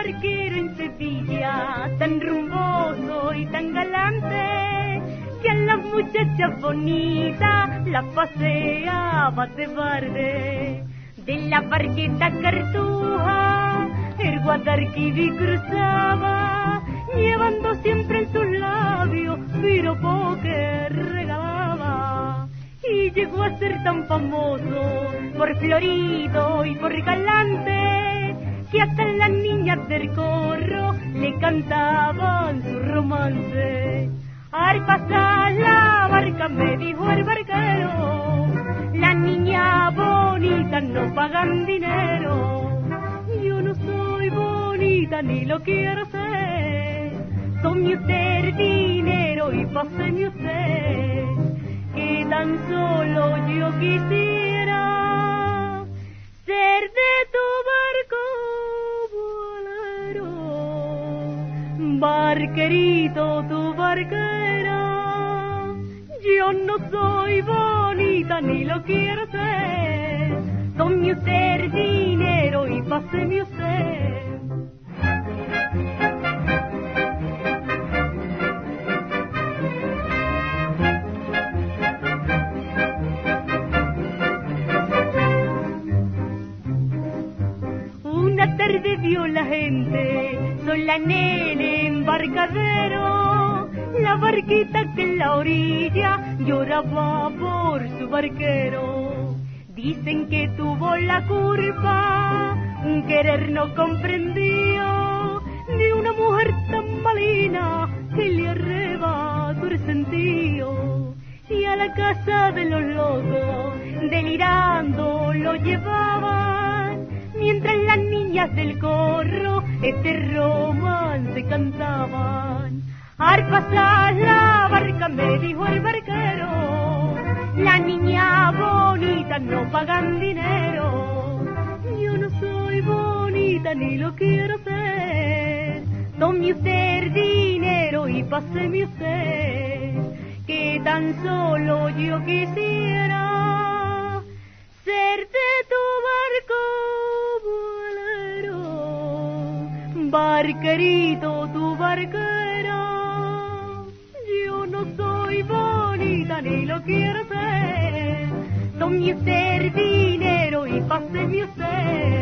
barquero en Sevilla, tan rumboso y tan galante, que a las muchachas bonitas las paseaba de barde. De la barqueta Cartuja el Guadalquivir cruzaba, llevando siempre en sus labios piropo que regalaba. Y llegó a ser tan famoso por florido y por galante, que hasta las niñas del corro le cantaban su romance. Al pasar la barca me dijo el barquero, las niñas bonitas no pagan dinero. Yo no soy bonita ni lo quiero ser, tome usted el dinero y páseme usted, que tan solo yo quisiera ser de tu barco bolero, barquerito tu barquera. Yo no soy bonita ni lo quiero ser, tome usted el dinero y páseme usted. Una tarde vio la gente sola en el embarcadero, la barquita que en la orilla lloraba por su barquero. Dicen que tuvo la culpa, un querer no comprendió, de una mujer tan malina que le arrebató el sentido. Y a la casa de los locos, delirando lo llevaban, mientras las niñas del corro este romance cantaban. Al pasar la barca me dijo el barquero, la niña bonita no pagan dinero. Yo no soy bonita ni lo quiero ser, tome usted el dinero y páseme usted, que tan solo yo quisiera ser de tu barco bolero, barquerito tu barquera. Yo no soy bonita ni lo quiero ser, tome usted el dinero y páseme usted,